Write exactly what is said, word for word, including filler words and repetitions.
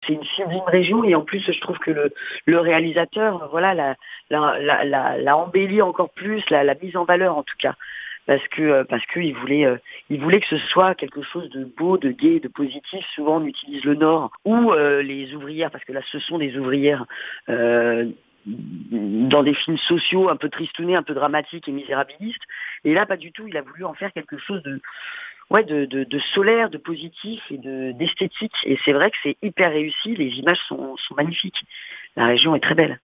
c'est une sublime région et en plus je trouve que le, le réalisateur, voilà, l'a, l'a, l'a, l'a, l'a embelli encore plus, l'a, l'a mise en valeur en tout cas. Parce que parce qu'il voulait euh, il voulait que ce soit quelque chose de beau, de gai, de positif. Souvent on utilise le Nord ou euh, les ouvrières, parce que là ce sont des ouvrières euh, dans des films sociaux un peu tristounés, un peu dramatiques et misérabilistes. Et là pas du tout. Il a voulu en faire quelque chose de ouais de, de, de solaire, de positif et de d'esthétique. Et c'est vrai que c'est hyper réussi. Les images sont sont magnifiques. La région est très belle.